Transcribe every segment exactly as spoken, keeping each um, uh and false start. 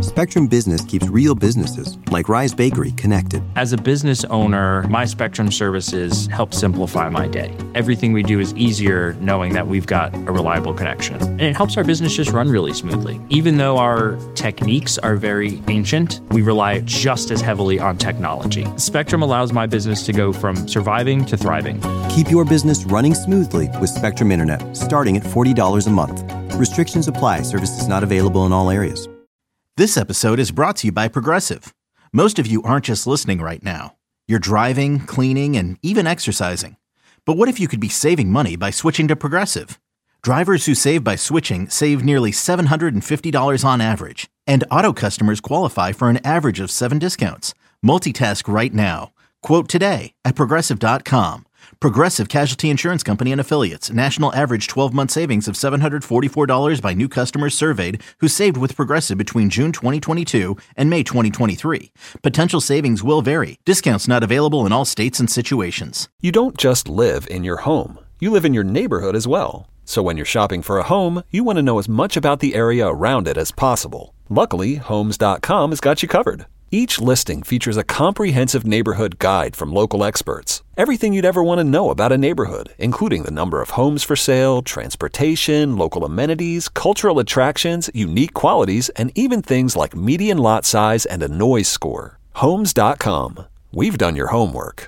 Spectrum Business keeps real businesses, like Rise Bakery, connected. As a business owner, my Spectrum services help simplify my day. Everything we do is easier knowing that we've got a reliable connection. And it helps our business just run really smoothly. Even though our techniques are very ancient, we rely just as heavily on technology. Spectrum allows my business to go from surviving to thriving. Keep your business running smoothly with Spectrum Internet, starting at forty dollars a month. Restrictions apply. Services not available in all areas. This episode is brought to you by Progressive. Most of you aren't just listening right now. You're driving, cleaning, and even exercising. But what if you could be saving money by switching to Progressive? Drivers who save by switching save nearly seven hundred fifty dollars on average. And auto customers qualify for an average of seven discounts. Multitask right now. Quote today at Progressive dot com. Progressive Casualty Insurance Company and Affiliates. National average twelve-month savings of seven hundred forty-four dollars by new customers surveyed who saved with Progressive between June twenty twenty-two and May twenty twenty-three. Potential savings will vary. Discounts not available in all states and situations. You don't just live in your home. You live in your neighborhood as well. So when you're shopping for a home, you want to know as much about the area around it as possible. Luckily, Homes dot com has got you covered. Each listing features a comprehensive neighborhood guide from local experts. Everything you'd ever want to know about a neighborhood, including the number of homes for sale, transportation, local amenities, cultural attractions, unique qualities, and even things like median lot size and a noise score. Homes dot com. We've done your homework.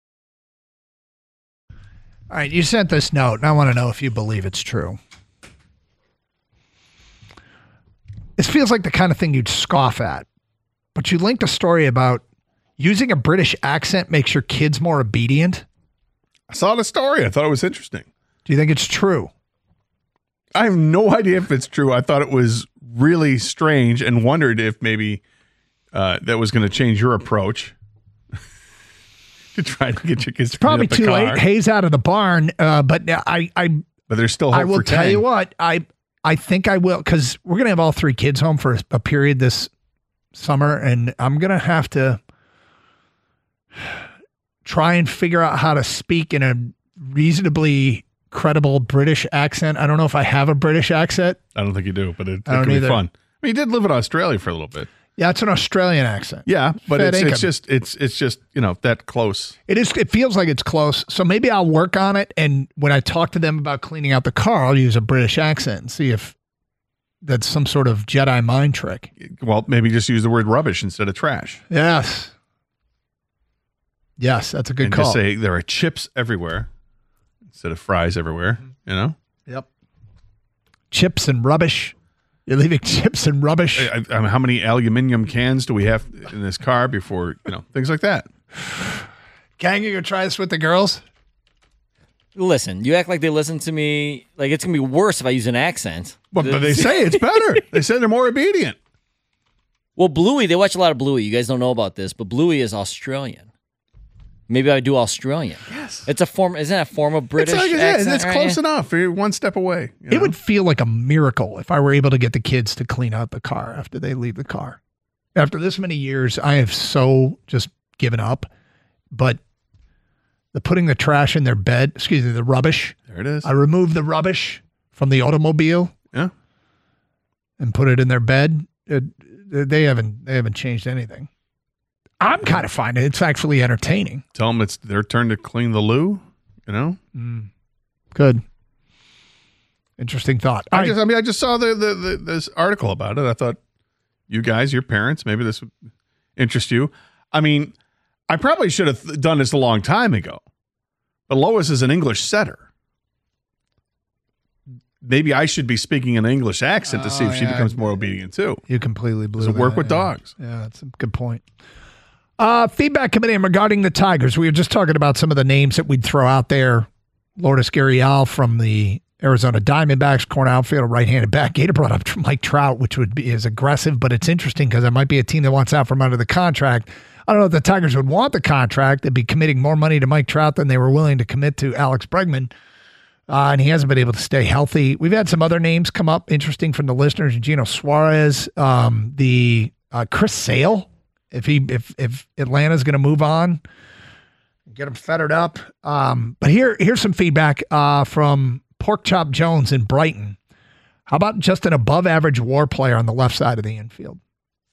All right, you sent this note, and I want to know if you believe it's true. This feels like the kind of thing you'd scoff at. But you linked a story about using a British accent makes your kids more obedient. I saw the story. I thought it was interesting. Do you think it's true? I have no idea if it's true. I thought it was really strange and wondered if maybe uh, that was going to change your approach to try to get your kids it's to probably get too car. late. Hay's out of the barn, uh, but I, I, but there's still hope I will for tell ten. you what. I, I think I will because we're going to have all three kids home for a period this summer, and I'm going to have to try and figure out how to speak in a reasonably credible British accent. I don't know if I have a British accent. I don't think you do, but it, it I don't could be either. fun. I mean, you did live in Australia for a little bit. Yeah, it's an Australian accent. Yeah, but Fair it's, dinkum. it's just it's it's just you know that close. It is. It feels like it's close. So maybe I'll work on it, and when I talk to them about cleaning out the car, I'll use a British accent and see if that's some sort of Jedi mind trick. Well, maybe just use the word rubbish instead of trash. Yes. Yes, that's a good and call. Just say there are chips everywhere instead of fries everywhere. You know. Yep. Chips and rubbish. You're leaving chips and rubbish. I, I mean, how many aluminium cans do we have in this car before, you know, things like that? Gang, you gonna try this with the girls? Listen, you act like they listen to me. Like it's going to be worse if I use an accent. Well, but they say it's better. They say they're more obedient. Well, Bluey, they watch a lot of Bluey. You guys don't know about this, but Bluey is Australian. Maybe I do Australian. Yes. It's a form, isn't that a form of British It's, like, accent? yeah, it's right? close enough. You're one step away. You know? It would feel like a miracle if I were able to get the kids to clean out the car after they leave the car. After this many years, I have so just given up. But the putting the trash in their bed, excuse me, the rubbish. There it is. I removed the rubbish from the automobile. Yeah. And put it in their bed. It, they haven't they haven't changed anything. I'm kind of finding it's actually entertaining. Tell them it's their turn to clean the loo, you know? Mm. Good. Interesting thought. I All just right. I mean I just saw the, the, the this article about it. I thought you guys, your parents, maybe this would interest you. I mean, I probably should have th- done this a long time ago. But Lois is an English setter. Maybe I should be speaking an English accent to see Oh, if she yeah. becomes more obedient too. You completely blew Does it that, work with yeah. dogs? Yeah, that's a good point. Uh, feedback coming in regarding the Tigers. We were just talking about some of the names that we'd throw out there. Lourdes Gurriel from the Arizona Diamondbacks, corner outfielder, right-handed bat. Gator brought up Mike Trout, which would be as aggressive, but it's interesting because it might be a team that wants out from under the contract. I don't know if the Tigers would want the contract. They'd be committing more money to Mike Trout than they were willing to commit to Alex Bregman. Uh, and he hasn't been able to stay healthy. We've had some other names come up, interesting from the listeners. Gino Suarez, um, the uh, Chris Sale. If he, if if Atlanta's going to move on, get him fettered up. Um, but here, here's some feedback uh, from Pork Chop Jones in Brighton. How about just an above-average WAR player on the left side of the infield?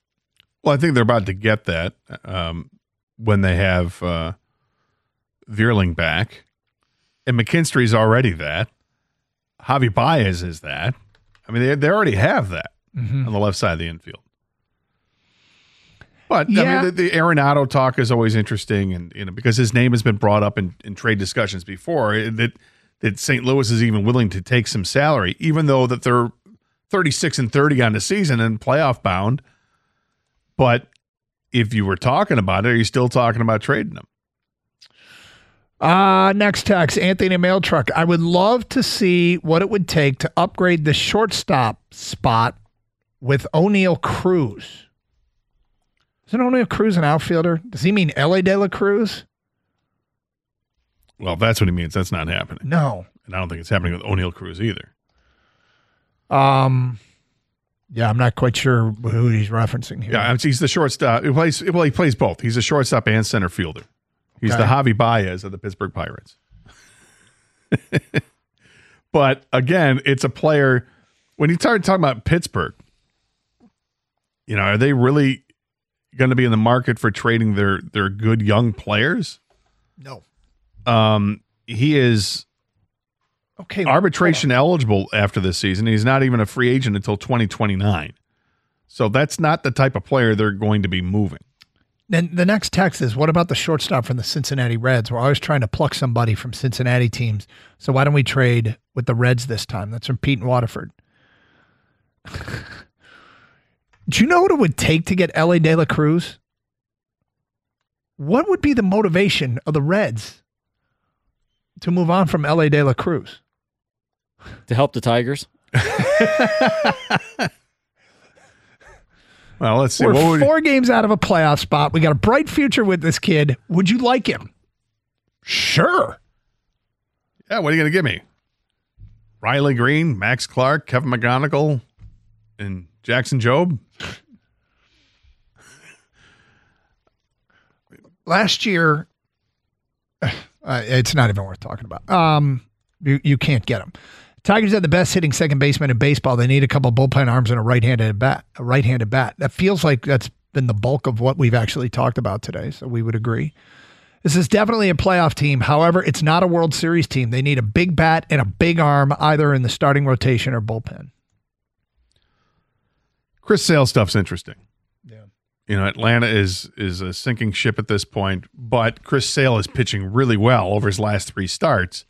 Well, I think they're about to get that um, when they have uh, Vierling back. And McKinstry's already that. Javi Baez is that. I mean, they, they already have that mm-hmm. on the left side of the infield. But yeah. I mean, the, the Arenado talk is always interesting, and you know, because his name has been brought up in, in trade discussions before, that that Saint Louis is even willing to take some salary, even though that they're thirty-six and thirty on the season and playoff bound. But if you were talking about it, are you still talking about trading them? Uh, next text, Anthony Mail Truck. I would love to see what it would take to upgrade the shortstop spot with O'Neal Cruz. Isn't O'Neal Cruz an outfielder? Does he mean L A De La Cruz? Well, if that's what he means, that's not happening. No. And I don't think it's happening with O'Neal Cruz either. Um, yeah, I'm not quite sure who he's referencing here. Yeah, he's the shortstop. He plays, well, he plays both. He's a shortstop and center fielder. He's okay. The Javi Baez of the Pittsburgh Pirates. But again, it's a player. When you start talking about Pittsburgh, you know, are they really going to be in the market for trading their their good young players? No. Um, he is okay arbitration eligible after this season. He's not even a free agent until twenty twenty-nine. So that's not the type of player they're going to be moving. Then the next text is, what about the shortstop from the Cincinnati Reds? We're always trying to pluck somebody from Cincinnati teams. So why don't we trade with the Reds this time? That's from Pete in Waterford. Do you know what it would take to get L A De La Cruz? What would be the motivation of the Reds to move on from L A De La Cruz? To help the Tigers? Well, let's see. We're what would... four games out of a playoff spot. We got a bright future with this kid. Would you like him? Sure. Yeah, what are you going to give me? Riley Green, Max Clark, Kevin McGonigal, and Jackson Jobe? Last year, uh, it's not even worth talking about. Um, you, you can't get him. Tigers have the best hitting second baseman in baseball. They need a couple of bullpen arms and a right-handed bat. A right-handed bat. That feels like that's been the bulk of what we've actually talked about today, so we would agree. This is definitely a playoff team. However, it's not a World Series team. They need a big bat and a big arm, either in the starting rotation or bullpen. Chris Sale stuff's interesting. Yeah. You know, Atlanta is is a sinking ship at this point, but Chris Sale is pitching really well over his last three starts.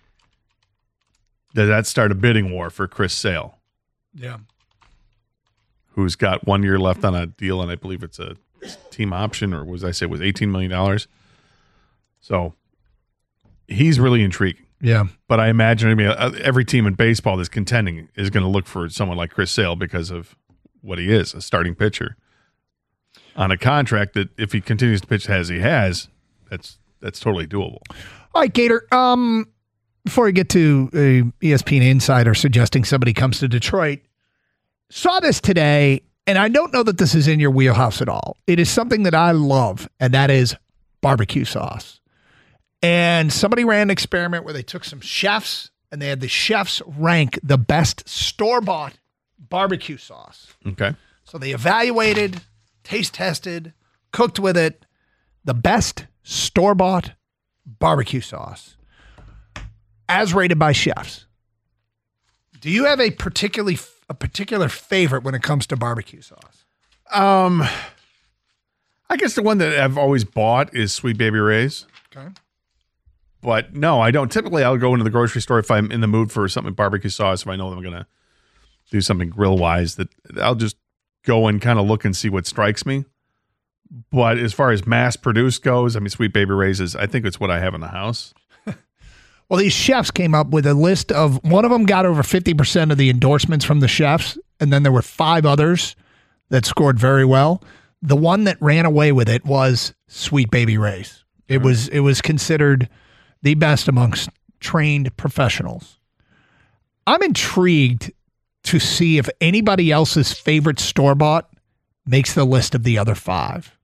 Does that start a bidding war for Chris Sale? Yeah. Who's got one year left on a deal, and I believe it's a team option, or was I say it was eighteen million dollars? So he's really intriguing. Yeah. But I imagine I mean, every team in baseball that's contending is going to look for someone like Chris Sale because of what he is, a starting pitcher. On a contract that if he continues to pitch as he has, that's that's totally doable. All right, Gator. Um, before we get to a E S P N insider suggesting somebody comes to Detroit, saw this today, and I don't know that this is in your wheelhouse at all. It is something that I love, and that is barbecue sauce. And somebody ran an experiment where they took some chefs, and they had the chefs rank the best store-bought barbecue sauce. Okay. So they evaluated, taste tested, cooked with it, the best store-bought barbecue sauce as rated by chefs. Do you have a particularly a particular favorite when it comes to barbecue sauce? Um, I guess the one that I've always bought is Sweet Baby Ray's. Okay. But no, I don't. Typically, I'll go into the grocery store if I'm in the mood for something barbecue sauce. If I know I'm going to do something grill-wise, that I'll just go and kind of look and see what strikes me. But as far as mass-produced goes, I mean, Sweet Baby Ray's is, I think it's what I have in the house. Well, these chefs came up with a list of, one of them got over fifty percent of the endorsements from the chefs, and then there were five others that scored very well. The one that ran away with it was Sweet Baby Ray's. It was it was considered the best amongst trained professionals. I'm intrigued to see if anybody else's favorite store-bought makes the list of the other five.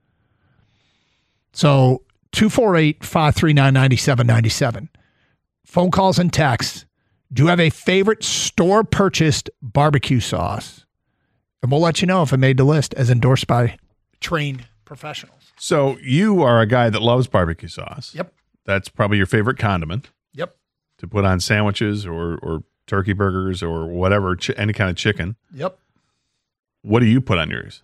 So two four eight, five three nine, nine seven nine seven. Phone calls and texts. Do you have a favorite store-purchased barbecue sauce? And we'll let you know if it made the list as endorsed by trained professionals. So you are a guy that loves barbecue sauce. Yep. That's probably your favorite condiment Yep. to put on sandwiches or, or turkey burgers or whatever, ch- any kind of chicken. Yep. What do you put on yours?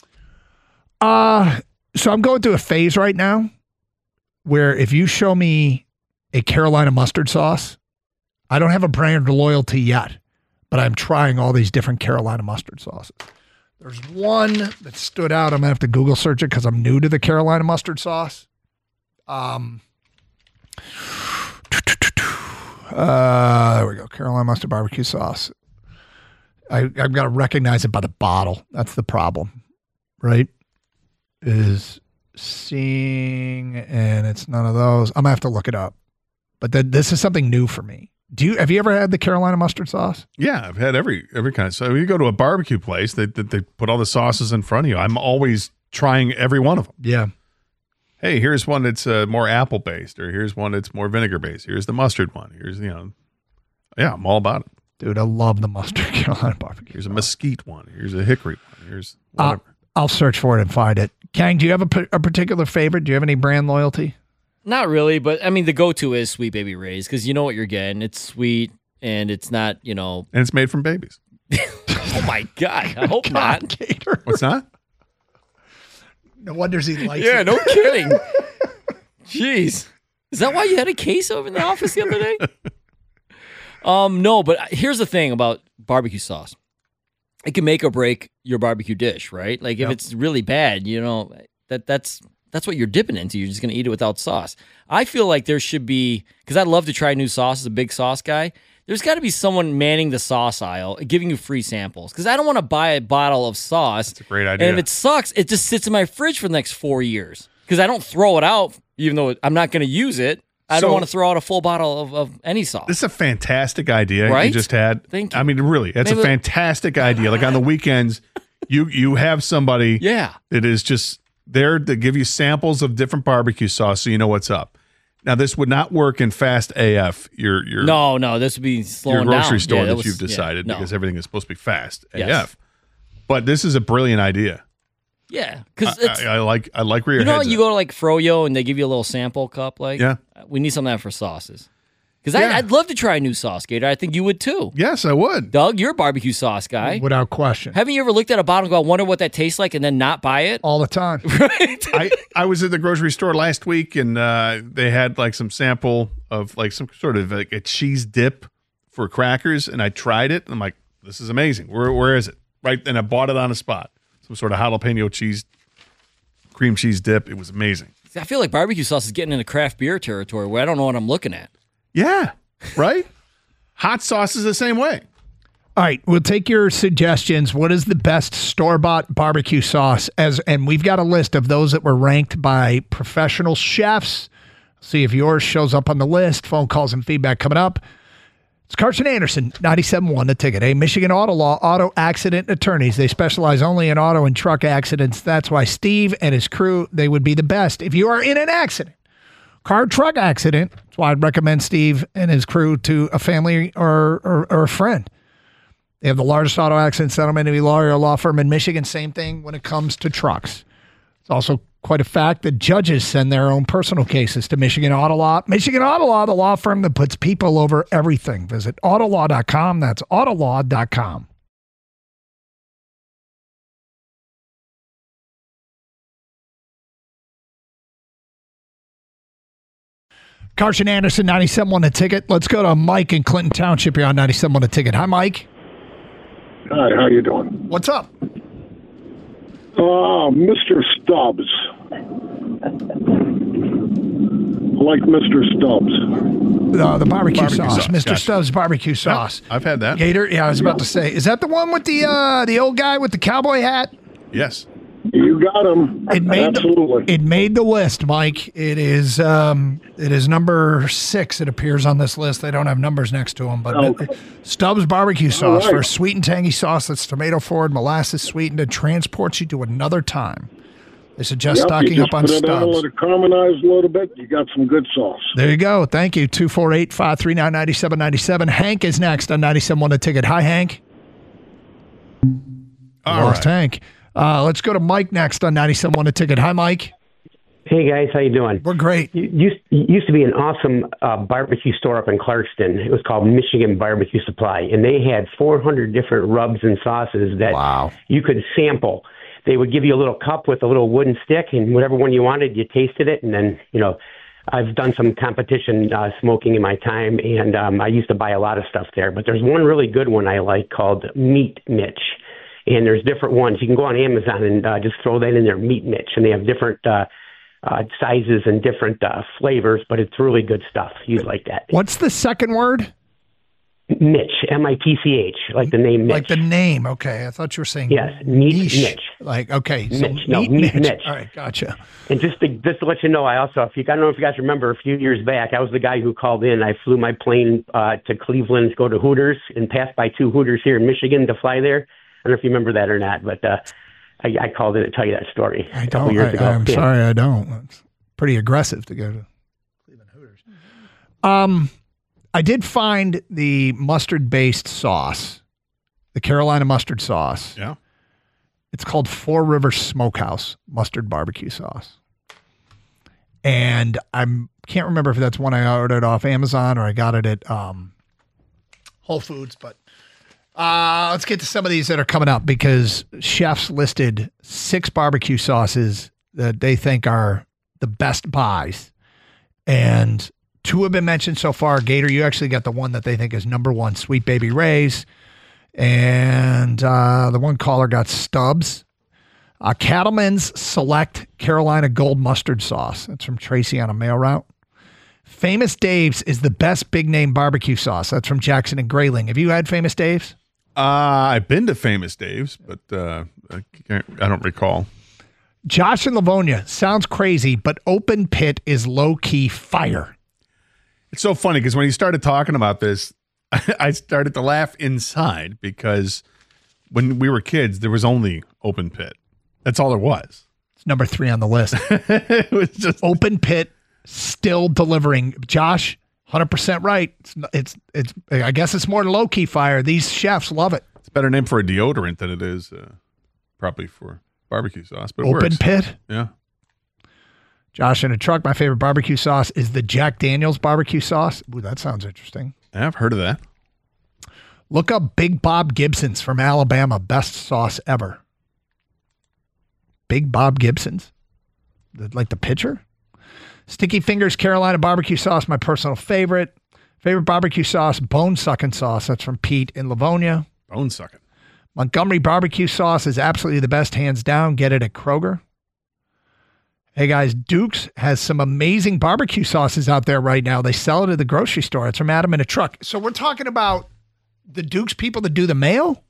Uh, so I'm going through a phase right now where if you show me a Carolina mustard sauce, I don't have a brand loyalty yet, but I'm trying all these different Carolina mustard sauces. There's one that stood out. I'm going to have to Google search it because I'm new to the Carolina mustard sauce. Um, uh, there we go. Carolina mustard barbecue sauce. I, I've got to recognize it by the bottle. That's the problem, right? Is seeing, and it's none of those. I'm going to have to look it up. But th- this is something new for me. Do you have you ever had the Carolina mustard sauce? Yeah, I've had every every kind. So you go to a barbecue place, they, they they put all the sauces in front of you. I'm always trying every one of them. Yeah. Hey, here's one that's uh, more apple based, or here's one that's more vinegar based. Here's the mustard one. Here's you know, yeah, I'm all about it. Dude, I love the mustard Carolina barbecue. Here's a mesquite one. Here's a hickory one. Here's I'll, whatever. I'll search for it and find it. Kang, do you have a, p- a particular favorite? Do you have any brand loyalty? Not really, but I mean, the go-to is Sweet Baby Ray's because you know what you're getting. It's sweet and it's not, you know. And it's made from babies. Oh my God! I hope not. Gator. What's not? No wonders he likes Yeah, it. no kidding. Jeez, is that why you had a case over in the office the other day? Um, no, but here's the thing about barbecue sauce. It can make or break your barbecue dish, right? Like if Yep. it's really bad, you know, that that's that's what you're dipping into. You're just going to eat it without sauce. I feel like there should be, because I'd love to try new sauces, a big sauce guy. There's got to be someone manning the sauce aisle, giving you free samples. Because I don't want to buy a bottle of sauce. That's a great idea. And if it sucks, it just sits in my fridge for the next four years. Because I don't throw it out, even though I'm not going to use it. I So- don't want to throw out a full bottle of, of any sauce. This is a fantastic idea Right? you just had. Thank you. I mean, really, it's Maybe- a fantastic idea. Like on the weekends, you you have somebody Yeah. that is just there to give you samples of different barbecue sauce so you know what's up. Now, this would not work in Fast A F, your your, No, no, this would be your slowing grocery down. store Yeah, that, was- you've yeah, decided no. because everything is supposed to be Fast Yes. A F. But this is a brilliant idea. Yeah, I, because it's I, I like I like where your you know how head's you at. go to like Froyo and they give you a little sample cup. Like, Yeah. we need some of that for sauces. Because Yeah. I'd love to try a new sauce, Gator. I think you would too. Yes, I would. Doug, you're a barbecue sauce guy. Without question. Haven't you ever looked at a bottle and go, I wonder what that tastes like, and then not buy it? All the time. Right? I, I was at the grocery store last week and uh, they had like some sample of like some sort of like a cheese dip for crackers, and I tried it and I'm like, this is amazing. Where where is it? Right, and I bought it on the spot. Some sort of jalapeno cheese cream cheese dip. It was amazing. I feel like barbecue sauce is getting into craft beer territory where I don't know what I'm looking at. Yeah, right. Hot sauce is the same way. All right, we'll take your suggestions. What is the best store-bought barbecue sauce? As and we've got a list of those that were ranked by professional chefs. See if yours shows up on the list. Phone calls and feedback coming up. It's Carson Anderson, ninety-seven point one The Ticket. Hey, Michigan Auto Law, auto accident attorneys. They specialize only in auto and truck accidents. That's why Steve and his crew, they would be the best. If you are in an accident, car truck accident, that's why I'd recommend Steve and his crew to a family or, or, or a friend. They have the largest auto accident settlement lawyer law firm in Michigan. Same thing when it comes to trucks. It's also quite a fact that judges send their own personal cases to Michigan Auto Law. Michigan Auto Law, the law firm that puts people over everything. Visit autolaw dot com. That's autolaw dot com. Carson Anderson, ninety-seven point one The Ticket. Let's go to Mike in Clinton Township here on ninety-seven point one The Ticket. Hi, Mike. Hi, how you doing? What's up? Uh, Mister Stubbs. I like Mister Stubbs. Uh, the barbecue, Barbecue sauce. sauce, Mister gotcha. Stubbs barbecue sauce. I've had that. Gator, yeah, I was about to say, is that the one with the uh, the old guy with the cowboy hat? Yes. You got him. It made Absolutely. The, it made the list, Mike. It is um, it is number six. It appears on this list. They don't have numbers next to them, but Okay. Stubbs barbecue sauce right. for a sweet and tangy sauce that's tomato forward, molasses sweetened, and transports you to another time. They suggest Yep, stocking you up just on put it down, Stubbs. let it caramelize a little bit. You got some good sauce. There you go. Thank you. two four eight, five three nine, nine seven nine seven. Hank is next on ninety-seven point one The Ticket. Hi, Hank. All Lost right. Hank. Uh, let's go to Mike next on ninety-seven point one The Ticket. Hi, Mike. Hey guys, how you doing? We're great. You used used to be an awesome uh, barbecue store up in Clarkston. It was called Michigan Barbecue Supply, and they had four hundred different rubs and sauces that Wow. you could sample. They would give you a little cup with a little wooden stick, and whatever one you wanted, you tasted it, and then you know. I've done some competition uh, smoking in my time, and um, I used to buy a lot of stuff there. But there's one really good one I like called Meat Mitch. And there's different ones. You can go on Amazon and uh, just throw that in there, Meat Mitch. And they have different uh, uh, sizes and different uh, flavors, but it's really good stuff. You'd like that. What's the second word? Mitch, M I T C H, like the name Mitch. Like the name. Okay. I thought you were saying Yes, Meat niche. Mitch. Like, okay. So Mitch. No, Meat Meat Mitch. Mitch. All right. Gotcha. And just to, just to let you know, I also, if you, I don't know if you guys remember, a few years back, I was the guy who called in. I flew my plane uh, to Cleveland to go to Hooters and passed by two Hooters here in Michigan to fly there. I don't know if you remember that or not, but uh, I, I called in to tell you that story I a couple don't. years I, ago. I'm Yeah. sorry, I don't. It's pretty aggressive to go to Cleveland Hooters. Um, I did find the mustard-based sauce, the Carolina mustard sauce. Yeah. It's called Four Rivers Smokehouse Mustard Barbecue Sauce. And I can't remember if that's one I ordered off Amazon or I got it at um, Whole Foods. But uh, let's get to some of these that are coming up because chefs listed six barbecue sauces that they think are the best buys. And two have been mentioned so far. Gator, you actually got the one that they think is number one, Sweet Baby Ray's. And uh, the one caller got Stubbs. Uh, Cattleman's Select Carolina Gold Mustard Sauce. That's from Tracy on a mail route. Famous Dave's is the best big name barbecue sauce. That's from Jackson and Grayling. Have you had Famous Dave's? Uh, I've been to Famous Dave's, but uh, I, can't, I don't recall. Josh in Livonia. Sounds crazy, but open pit is low-key fire. It's so funny because when he started talking about this, I started to laugh inside because when we were kids, there was only open pit. That's all there was. It's number three on the list. It was just Open pit, still delivering. Josh, one hundred percent right. It's, it's, it's. I guess it's more low-key fire. These chefs love it. it's a better name for a deodorant than it is uh, probably for barbecue sauce. But it Open works. pit. Yeah. Josh in a truck. My favorite barbecue sauce is the Jack Daniel's barbecue sauce. Ooh, that sounds interesting. I've heard of that. Look up Big Bob Gibson's from Alabama. Best sauce ever. Big Bob Gibson's? The, like the pitcher? Sticky Fingers Carolina barbecue sauce, my personal favorite. Favorite barbecue sauce, bone sucking sauce. That's from Pete in Livonia. Bone sucking. Montgomery barbecue sauce is absolutely the best, hands down. Get it at Kroger. Hey guys, Duke's has some amazing barbecue sauces out there right now. They sell it at the grocery store. It's from Adam in a truck. So we're talking about the Duke's people that do the mail?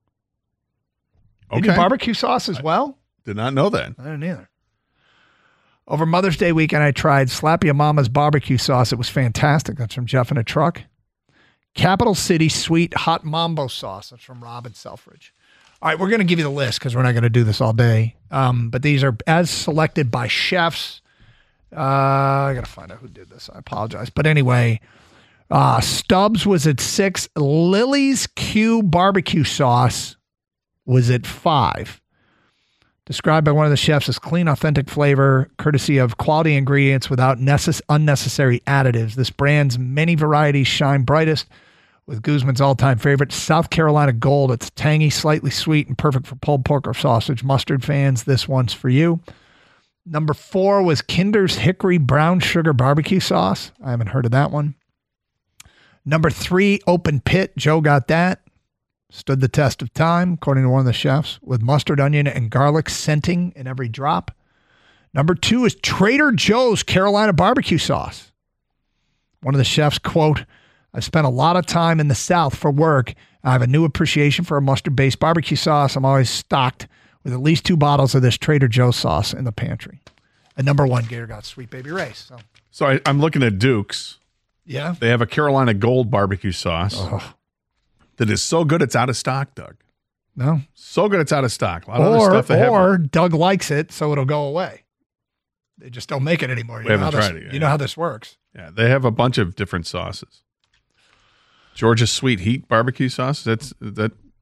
They do Okay. barbecue sauce as well? Did not know that. I didn't either. Over Mother's Day weekend, I tried Slappy Mama's barbecue sauce. It was fantastic. That's from Jeff in a truck. Capital City Sweet Hot Mambo sauce. That's from Rob in Selfridge. All right, we're going to give you the list because we're not going to do this all day. Um, but these are as selected by chefs. Uh, I got to find out who did this. I apologize. But anyway, uh, Stubbs was at six. Lily's Q barbecue sauce was at five. Described by one of the chefs as clean, authentic flavor, courtesy of quality ingredients without necess- unnecessary additives. This brand's many varieties shine brightest with Guzman's all-time favorite, South Carolina Gold. It's tangy, slightly sweet, and perfect for pulled pork or sausage. Mustard fans, this one's for you. Number four was Kinder's Hickory Brown Sugar Barbecue Sauce. I haven't heard of that one. Number three, Open Pit. Joe got that. Stood the test of time, according to one of the chefs, with mustard, onion, and garlic scenting in every drop. Number two is Trader Joe's Carolina Barbecue Sauce. One of the chefs, quote, I've spent a lot of time in the South for work. I have a new appreciation for a mustard-based barbecue sauce. I'm always stocked with at least two bottles of this Trader Joe's sauce in the pantry. And number one, Gator got Sweet Baby Ray's. So, So I, I'm looking at Duke's. yeah. They have a Carolina Gold barbecue sauce Oh, that is so good it's out of stock, Doug. no. So good it's out of stock. A lot of other Or, stuff they have. or Doug likes it, so it'll go away. They just don't make it anymore. You We know haven't how tried this, it yet, You know yeah. how this works. Yeah, they have a bunch of different sauces. Georgia Sweet Heat barbecue sauce. That's that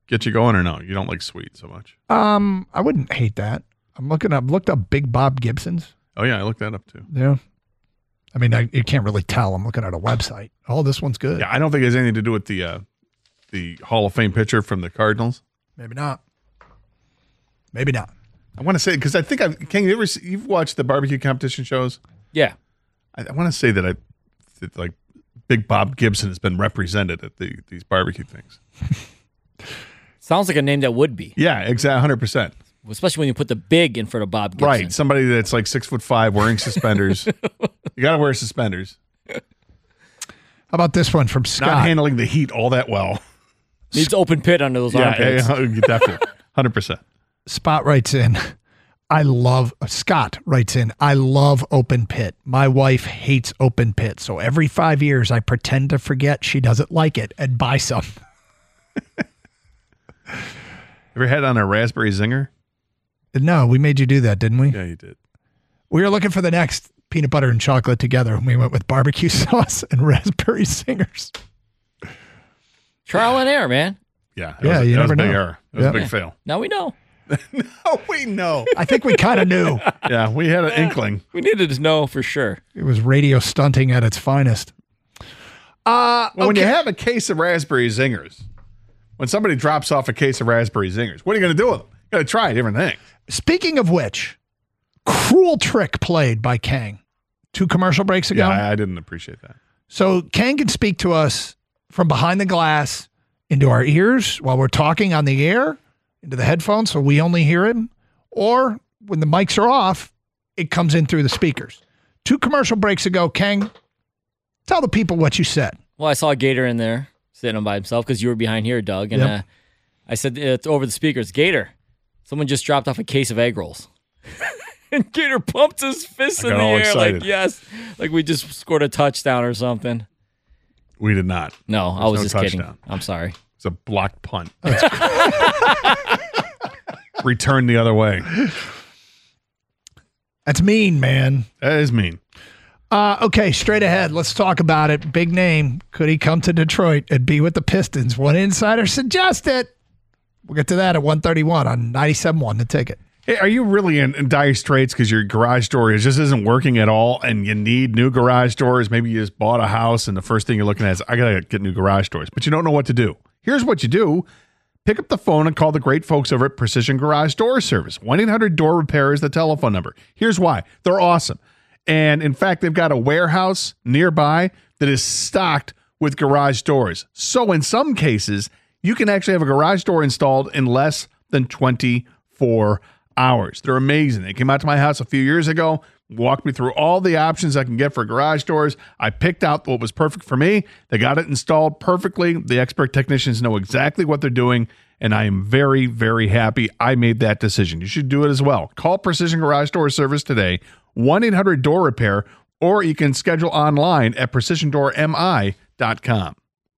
get you going or no? You don't like sweet so much. Um, I wouldn't hate that. I'm looking up, looked up Big Bob Gibson's. Oh, yeah, I looked that up too. Yeah. I mean, I, you can't really tell. I'm looking at a website. Oh, this one's good. Yeah, I don't think it has anything to do with the uh, the Hall of Fame pitcher from the Cardinals. Maybe not. Maybe not. I want to say, because I think I've, Ken, you ever, see- you've watched the barbecue competition shows? Yeah. I, I want to say that I, that like Big Bob Gibson has been represented at the these barbecue things. Sounds like a name that would be. Yeah, exactly, one hundred percent. Especially when you put the big in front of Bob Gibson. Right, somebody that's like six foot five wearing suspenders. You got to wear suspenders. How about this one from Scott? Not handling the heat all that well. Needs open pit under those Yeah, armpits. yeah, yeah, definitely, one hundred percent. Spot writes in, I love, uh, Scott writes in, I love open pit. My wife hates open pit. So every five years I pretend to forget she doesn't like it and buy some. Ever had on a raspberry zinger? No, we made you do that, didn't we? Yeah, you did. We were looking for the next peanut butter and chocolate together. And we went with barbecue sauce and raspberry singers. Trial and error, man. Yeah, it Yeah, was, you that was never a big know. error. It was Yeah. a big fail. Now we know. Oh, we know. I think we kind of knew. Yeah, we had an inkling. We needed to know for sure. It was radio stunting at its finest. Uh, Well, when you okay. have a case of raspberry zingers, when somebody drops off a case of raspberry zingers, what are you going to do with them? You got to try different things. Speaking of which, cruel trick played by Kang two commercial breaks ago. Yeah, I, I didn't appreciate that. So Kang can speak to us from behind the glass into our ears while we're talking on the air, into the headphones so we only hear him, or when the mics are off, it comes in through the speakers. Two commercial breaks ago, Kang, tell the people what you said. Well, I saw Gator in there sitting by himself because you were behind here, Doug. And Yep. uh, I said, it's over the speakers. Gator, someone just dropped off a case of egg rolls. And Gator pumped his fist I in got the all air excited. like, yes, like we just scored a touchdown or something. We did not. No, I There's was no just touchdown. kidding. I'm sorry. It's a blocked punt. Return the other way. That's mean, man. That is mean. Uh, okay, straight ahead. Let's talk about it. Big name. Could he come to Detroit and be with the Pistons? One insider suggested. We'll get to that at one thirty-one on ninety-seven point one The Ticket. Hey, are you really in, in dire straits because your garage door is just isn't working at all and you need new garage doors? Maybe you just bought a house and the first thing you're looking at is, I got to get new garage doors, but you don't know what to do. Here's what you do. Pick up the phone and call the great folks over at Precision Garage Door Service. one eight hundred door repair is the telephone number. Here's why. They're awesome. And in fact, they've got a warehouse nearby that is stocked with garage doors. So in some cases, you can actually have a garage door installed in less than twenty-four hours. They're amazing. They came out to my house a few years ago, walked me through all the options I can get for garage doors. I picked out what was perfect for me. They got it installed perfectly. The expert technicians know exactly what they're doing, and I am very, very happy I made that decision. You should do it as well. Call Precision Garage Door Service today, one eight hundred door repair, or you can schedule online at precision door m i dot com.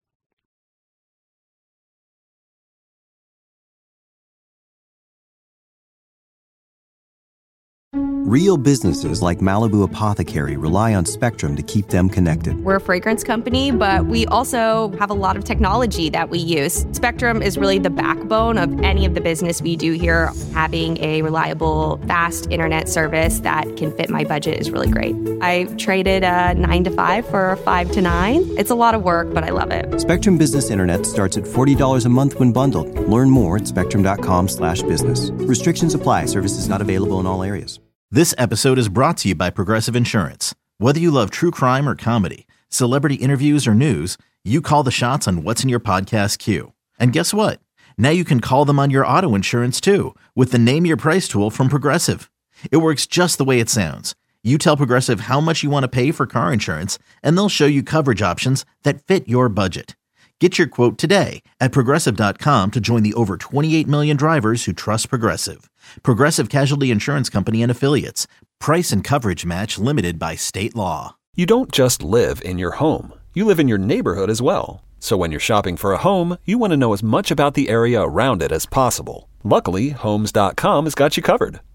Real businesses like Malibu Apothecary rely on Spectrum to keep them connected. We're a fragrance company, but we also have a lot of technology that we use. Spectrum is really the backbone of any of the business we do here. Having a reliable, fast internet service that can fit my budget is really great. I traded a nine to five for a five to nine. It's a lot of work, but I love it. Spectrum Business Internet starts at forty dollars a month when bundled. Learn more at spectrum.com slash business. Restrictions apply. Services not available in all areas. This episode is brought to you by Progressive Insurance. Whether you love true crime or comedy, celebrity interviews or news, you call the shots on what's in your podcast queue. And guess what? Now you can call them on your auto insurance too with the Name Your Price tool from Progressive. It works just the way it sounds. You tell Progressive how much you want to pay for car insurance, and they'll show you coverage options that fit your budget. Get your quote today at progressive dot com to join the over twenty-eight million drivers who trust Progressive. Progressive Casualty Insurance Company and Affiliates. Price and coverage match limited by state law. You don't just live in your home. You live in your neighborhood as well. So when you're shopping for a home, you want to know as much about the area around it as possible. Luckily, homes dot com has got you covered.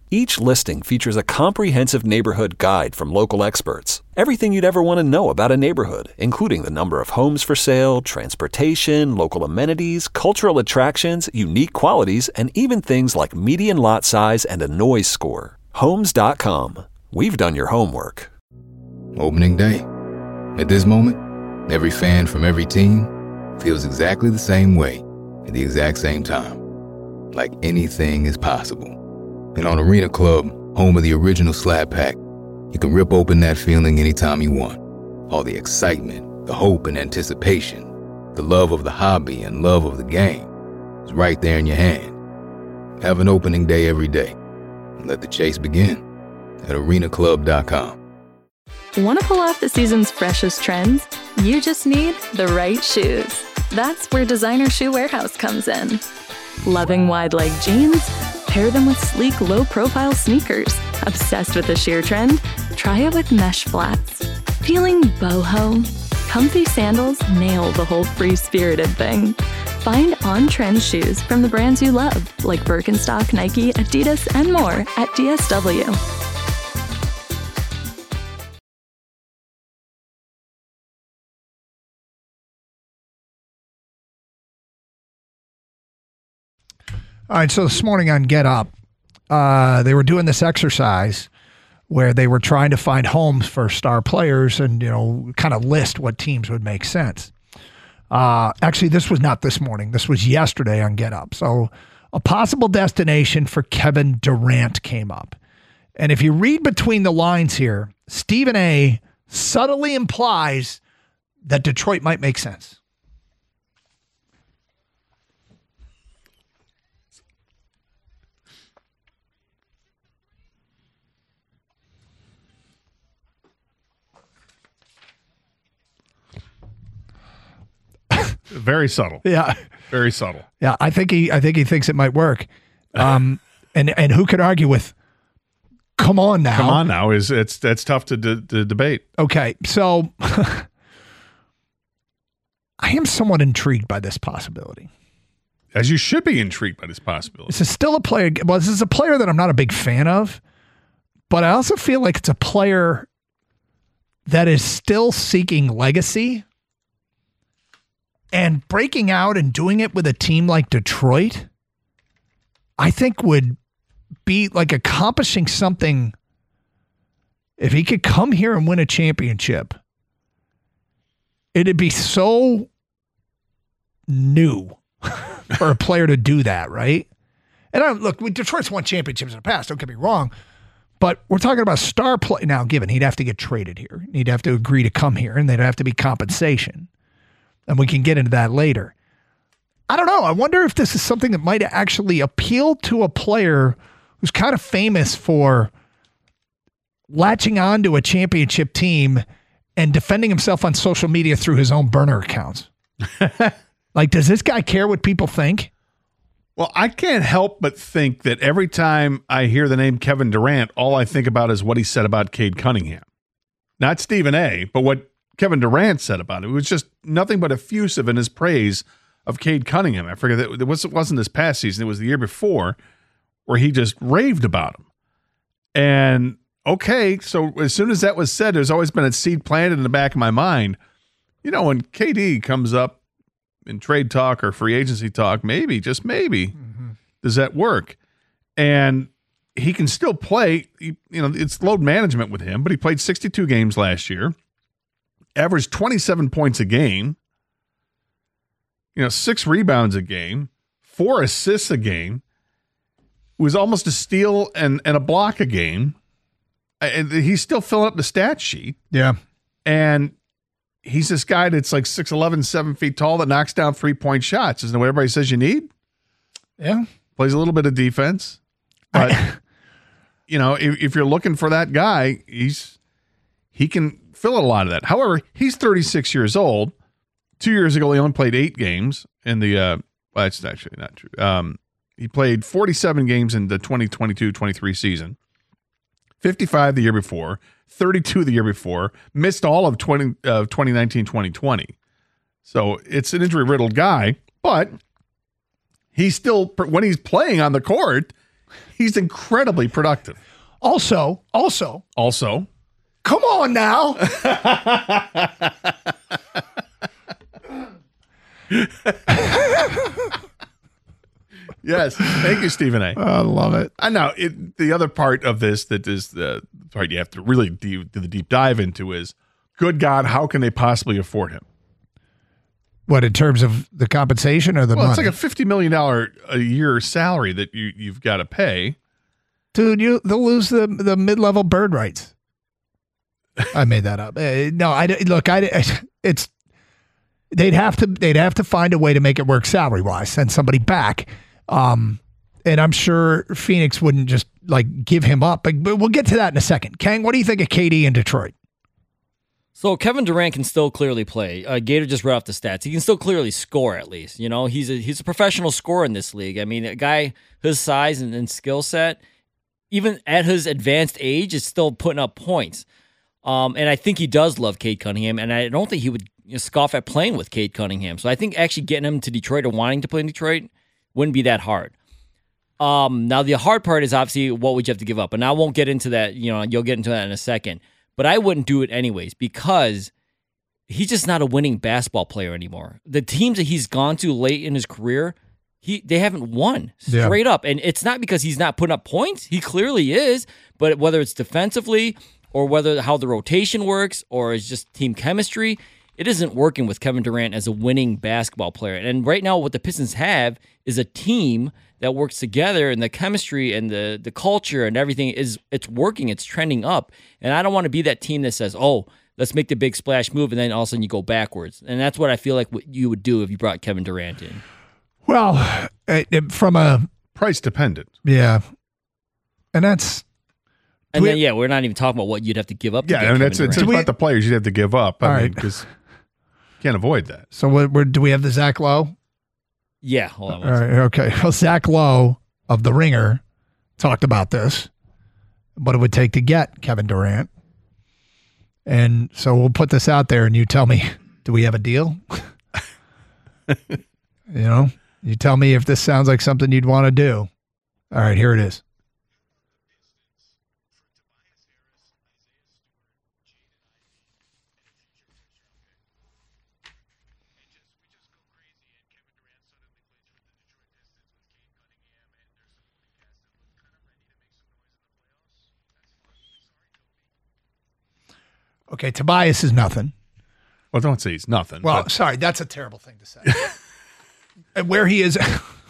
Each listing features a comprehensive neighborhood guide from local experts. Everything you'd ever want to know about a neighborhood, including the number of homes for sale, transportation, local amenities, cultural attractions, unique qualities, and even things like median lot size and a noise score. Homes dot com. We've done your homework. Opening day. At this moment, every fan from every team feels exactly the same way at the exact same time. Like anything is possible. And on Arena Club, home of the original Slab Pack, you can rip open that feeling anytime you want. All the excitement, the hope and anticipation, the love of the hobby and love of the game is right there in your hand. Have an opening day every day. And let the chase begin at arena club dot com. Want to pull off the season's freshest trends? You just need the right shoes. That's where Designer Shoe Warehouse comes in. Loving wide leg jeans? Pair them with sleek, low-profile sneakers. Obsessed with the sheer trend? Try it with mesh flats. Feeling boho? Comfy sandals nail the whole free-spirited thing. Find on-trend shoes from the brands you love, like Birkenstock, Nike, Adidas, and more at D S W. All right, so this morning on Get Up, uh, they were doing this exercise where they were trying to find homes for star players and, you know, kind of list what teams would make sense. Uh, actually, this was not this morning. This was yesterday on Get Up. So a possible destination for Kevin Durant came up. And if you read between the lines here, Stephen A. subtly implies that Detroit might make sense. Very subtle. Yeah. Very subtle. Yeah, I think he I think he thinks it might work. Um and and who could argue with come on now. Come on now is it's that's tough to, de- to debate. Okay. So I am somewhat intrigued by this possibility. As you should be intrigued by this possibility. This is still a player well, this is a player that I'm not a big fan of, but I also feel like it's a player that is still seeking legacy. And breaking out and doing it with a team like Detroit, I think would be like accomplishing something. If he could come here and win a championship, it'd be so new for a player to do that, right? And I, look, Detroit's won championships in the past, don't get me wrong, but we're talking about star play. Now, given he'd have to get traded here, he'd have to agree to come here, and there'd have to be compensation. And we can get into that later. I don't know. I wonder if this is something that might actually appeal to a player who's kind of famous for latching on to a championship team and defending himself on social media through his own burner accounts. Like, does this guy care what people think? Well, I can't help but think that every time I hear the name Kevin Durant, all I think about is what he said about Cade Cunningham. Not Stephen A., but what Kevin Durant said about it. It was just nothing but effusive in his praise of Cade Cunningham. I forget that it wasn't this past season. It was the year before where he just raved about him. And okay, so as soon as that was said, there's always been a seed planted in the back of my mind. You know, when K D comes up in trade talk or free agency talk, maybe, just maybe, mm-hmm. does that work? And he can still play. You know, it's load management with him, but he played sixty-two games last year. Averaged twenty-seven points a game, you know, six rebounds a game, four assists a game. It was almost a steal and, and a block a game. And he's still filling up the stat sheet. Yeah. And he's this guy that's like six eleven, seven feet tall that knocks down three-point shots. Isn't that what everybody says you need? Yeah. Plays a little bit of defense. But, I, you know, if, if you're looking for that guy, he's he can – fill a lot of that. However, he's thirty-six years old. Two years ago, he only played eight games in the, uh, well, that's actually not true. Um, he played forty-seven games in the twenty twenty-two twenty-three season, fifty-five the year before, thirty-two the year before, missed all of twenty, uh, twenty nineteen twenty twenty. So it's an injury riddled guy, but he's still, when he's playing on the court, He's incredibly productive. Also, also, Also, come on now. yes. Thank you, Stephen A. I love it. I know it, the other part of this that is the part you have to really do, do the deep dive into is, good God, how can they possibly afford him? What, in terms of the compensation or the well, money? It's like a fifty million dollars a year salary that you, you've got to pay. Dude, you they'll lose the the mid-level bird rights. I made that up. Uh, no, I look, I it's they'd have to they'd have to find a way to make it work salary-wise, send somebody back. Um, and I'm sure Phoenix wouldn't just like give him up. But, but we'll get to that in a second. Kang, what do you think of K D in Detroit? So Kevin Durant can still clearly play. Uh, Gator just read off the stats. He can still clearly score at least. You know, he's a he's a professional scorer in this league. I mean, a guy his size and, and skill set, even at his advanced age, is still putting up points. Um, and I think he does love Cade Cunningham, and I don't think he would you know, scoff at playing with Cade Cunningham. So I think actually getting him to Detroit or wanting to play in Detroit wouldn't be that hard. Um, now the hard part is obviously what would you have to give up, and I won't get into that. You know, you'll get into that in a second. But I wouldn't do it anyways because he's just not a winning basketball player anymore. The teams that he's gone to late in his career, he they haven't won straight yeah. up. And it's not because he's not putting up points. He clearly is. But whether it's defensively or whether how the rotation works or it's just team chemistry, it isn't working with Kevin Durant as a winning basketball player. And right now what the Pistons have is a team that works together, and the chemistry and the the culture and everything is it's working, it's trending up. And I don't want to be that team that says, oh, let's make the big splash move, and then all of a sudden you go backwards. And that's what I feel like what you would do if you brought Kevin Durant in. Well, from a price dependent. Yeah. And that's And then, yeah, we're not even talking about what you'd have to give up to yeah, get I mean, Kevin it's, it's Durant. about the players you'd have to give up. I All mean, right. because you can't avoid that. So what, we're, do we have the Zach Lowe? Yeah, hold on. All right, okay. Well, Zach Lowe of The Ringer talked about this, what it would take to get Kevin Durant. And so we'll put this out there and you tell me, do we have a deal? You know, you tell me if this sounds like something you'd want to do. All right, here it is. Okay, Tobias is nothing. Well, don't say he's nothing. Well, but. sorry, that's a terrible thing to say. And where he is.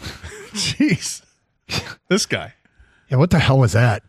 Jeez. This guy. Yeah, what the hell was that?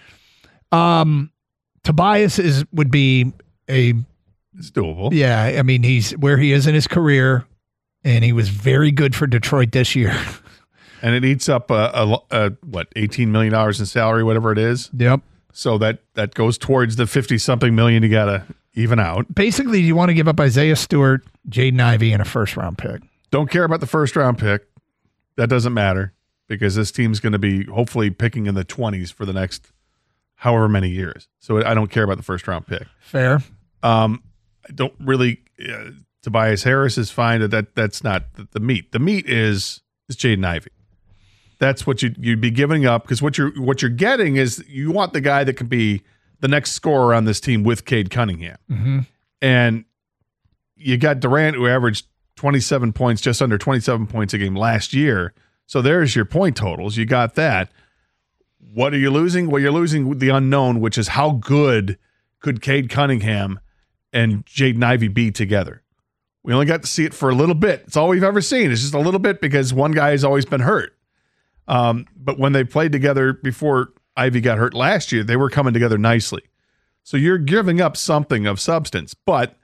Um, Tobias is would be a. It's doable. Yeah, I mean, he's where he is in his career, and he was very good for Detroit this year. And it eats up, a, a, a what, eighteen million dollars in salary, whatever it is? Yep. So that, that goes towards the fifty-something million you got to even out. Basically, you want to give up Isaiah Stewart, Jaden Ivey, and a first-round pick. Don't care about the first-round pick. That doesn't matter because this team's going to be hopefully picking in the twenties for the next however many years. So I don't care about the first-round pick. Fair. Um, I don't really uh, – Tobias Harris is fine. That, that That's not the, the meat. The meat is, is Jaden Ivey. That's what you'd, you'd be giving up because what you're what you're getting is you want the guy that can be the next scorer on this team with Cade Cunningham. Mm-hmm. And you got Durant, who averaged twenty-seven points, just under twenty-seven points a game last year. So there's your point totals. You got that. What are you losing? Well, you're losing the unknown, which is how good could Cade Cunningham and Jaden Ivey be together? We only got to see it for a little bit. It's all we've ever seen. It's just a little bit because one guy has always been hurt. Um, but when they played together before Ivy got hurt last year, they were coming together nicely. So you're giving up something of substance. But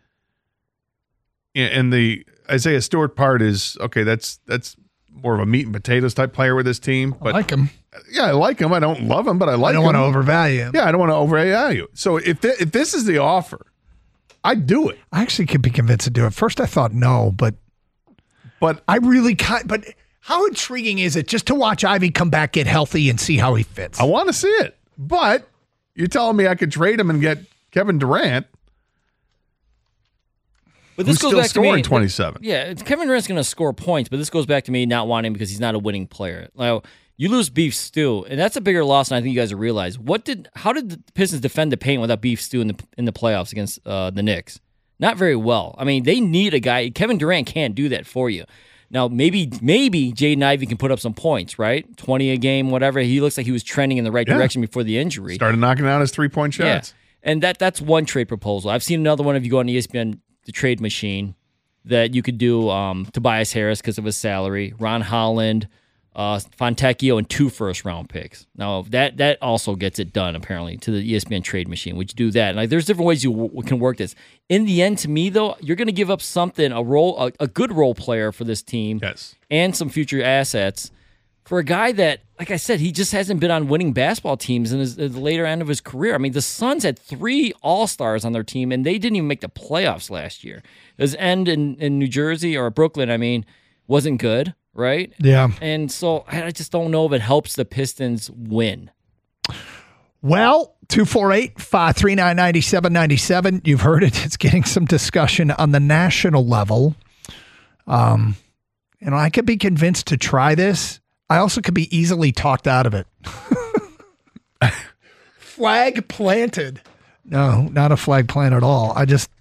and the Isaiah Stewart part is okay. That's that's more of a meat and potatoes type player with this team. But I like him. Yeah, I like him. I don't love him, but I like him. I don't want to overvalue him. Yeah, I don't want to overvalue. So if th- if this is the offer, I'd do it. I actually could be convinced to do it. First, I thought no, but but I really kind. But how intriguing is it just to watch Ivy come back, get healthy, and see how he fits? I want to see it. But you're telling me I could trade him and get Kevin Durant. But this Who's goes still back to me. scoring twenty-seven. Yeah, Kevin Durant's going to score points, but this goes back to me not wanting him because he's not a winning player. Now, You lose Beef Stew, and that's a bigger loss than I think you guys realize. What did? How did the Pistons defend the paint without Beef Stew in the in the playoffs against uh, the Knicks? Not very well. I mean, they need a guy. Kevin Durant can't do that for you. Now, maybe maybe Jaden Ivey can put up some points, right? twenty a game, whatever. He looks like he was trending in the right yeah. direction before the injury. Started knocking out his three-point shots. Yeah. And that that's one trade proposal. I've seen another one if you go on E S P N, the trade machine, that you could do um, Tobias Harris because of his salary, Ron Holland, uh, Fontecchio, and two first-round picks. Now, that that also gets it done, apparently, to the E S P N trade machine. Would you do that? And like, there's different ways you w- can work this. In the end, to me, though, you're going to give up something, a role, a, a good role player for this team, yes, and some future assets for a guy that, like I said, he just hasn't been on winning basketball teams in his, the later end of his career. I mean, the Suns had three All-Stars on their team, and they didn't even make the playoffs last year. His end in, in New Jersey, or Brooklyn, I mean, wasn't good, right? Yeah. And so I just don't know if it helps the Pistons win. Well, two four eight, five three nine, nine seven nine seven. You've heard it. It's getting some discussion on the national level. Um, you know, I could be convinced to try this. I also could be easily talked out of it. Flag planted. No, not a flag plant at all. I just,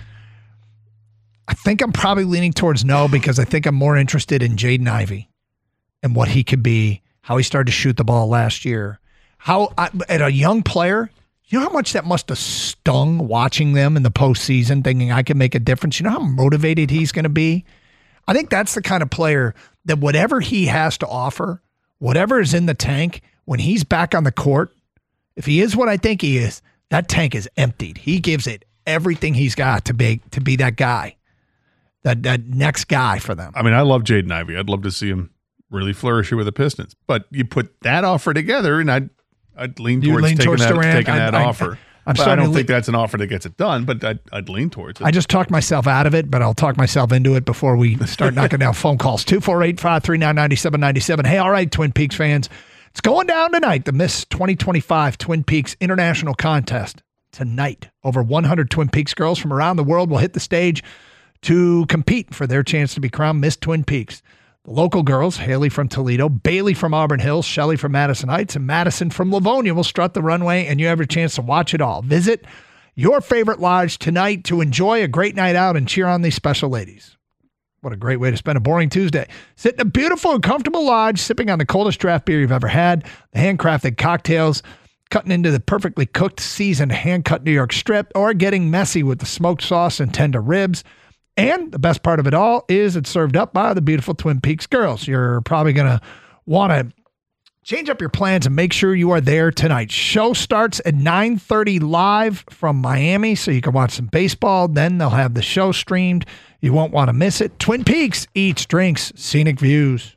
I think I'm probably leaning towards no because I think I'm more interested in Jaden Ivey and what he could be, how he started to shoot the ball last year. How, I, at a young player, you know how much that must have stung watching them in the postseason, thinking I can make a difference? You know how motivated he's going to be? I think that's the kind of player that whatever he has to offer, whatever is in the tank, when he's back on the court, if he is what I think he is, that tank is emptied. He gives it everything he's got to be to be that guy, that that next guy for them. I mean, I love Jaden Ivey. I'd love to see him really flourish with the Pistons. But you put that offer together, and I'd I'd lean You towards lean taking towards that, Durant. taking that I- I- offer. I'm But I starting don't to think le- that's an offer that gets it done, but I'd, I'd lean towards it. I just talked myself out of it, but I'll talk myself into it before we start knocking down phone calls. two four eight, five three nine, nine seven nine seven. Hey, all right, Twin Peaks fans. It's going down tonight, the Miss twenty twenty-five Twin Peaks International Contest. Tonight, over one hundred Twin Peaks girls from around the world will hit the stage to compete for their chance to be crowned Miss Twin Peaks. The local girls, Haley from Toledo, Bailey from Auburn Hills, Shelley from Madison Heights, and Madison from Livonia will strut the runway, and you have a chance to watch it all. Visit your favorite lodge tonight to enjoy a great night out and cheer on these special ladies. What a great way to spend a boring Tuesday. Sit in a beautiful and comfortable lodge, sipping on the coldest draft beer you've ever had, the handcrafted cocktails, cutting into the perfectly cooked, seasoned, hand-cut New York strip, or getting messy with the smoked sauce and tender ribs. And the best part of it all is it's served up by the beautiful Twin Peaks girls. You're probably going to want to change up your plans and make sure you are there tonight. Show starts at nine thirty live from Miami, so you can watch some baseball. Then they'll have the show streamed. You won't want to miss it. Twin Peaks eats, drinks, scenic views.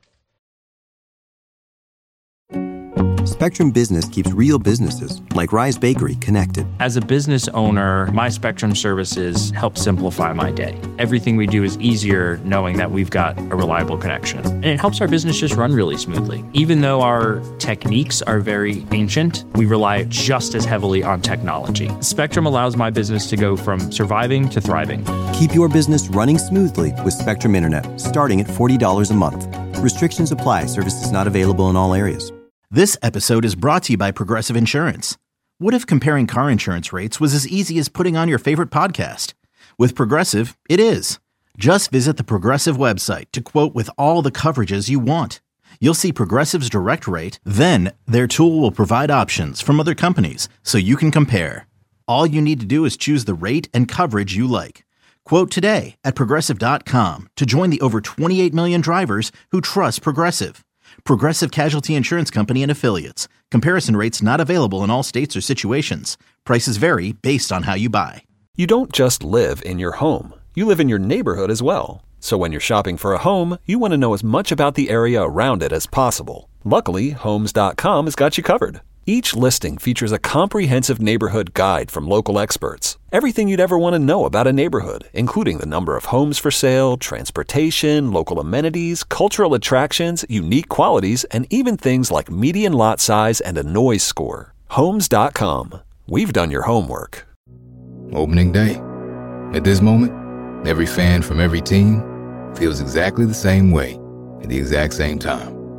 Spectrum Business keeps real businesses, like Rise Bakery, connected. As a business owner, my Spectrum services help simplify my day. Everything we do is easier knowing that we've got a reliable connection. And it helps our business just run really smoothly. Even though our techniques are very ancient, we rely just as heavily on technology. Spectrum allows my business to go from surviving to thriving. Keep your business running smoothly with Spectrum Internet, starting at forty dollars a month. Restrictions apply. Services not available in all areas. This episode is brought to you by Progressive Insurance. What if comparing car insurance rates was as easy as putting on your favorite podcast? With Progressive, it is. Just visit the Progressive website to quote with all the coverages you want. You'll see Progressive's direct rate, then their tool will provide options from other companies so you can compare. All you need to do is choose the rate and coverage you like. Quote today at Progressive dot com to join the over twenty-eight million drivers who trust Progressive. Progressive Casualty Insurance Company and Affiliates. Comparison rates not available in all states or situations. Prices vary based on how you buy. You don't just live in your home. You live in your neighborhood as well. So when you're shopping for a home, you want to know as much about the area around it as possible. Luckily, Homes dot com has got you covered. Each listing features a comprehensive neighborhood guide from local experts. Everything you'd ever want to know about a neighborhood, including the number of homes for sale, transportation, local amenities, cultural attractions, unique qualities, and even things like median lot size and a noise score. Homes dot com. We've done your homework. Opening day. At this moment, every fan from every team feels exactly the same way at the exact same time.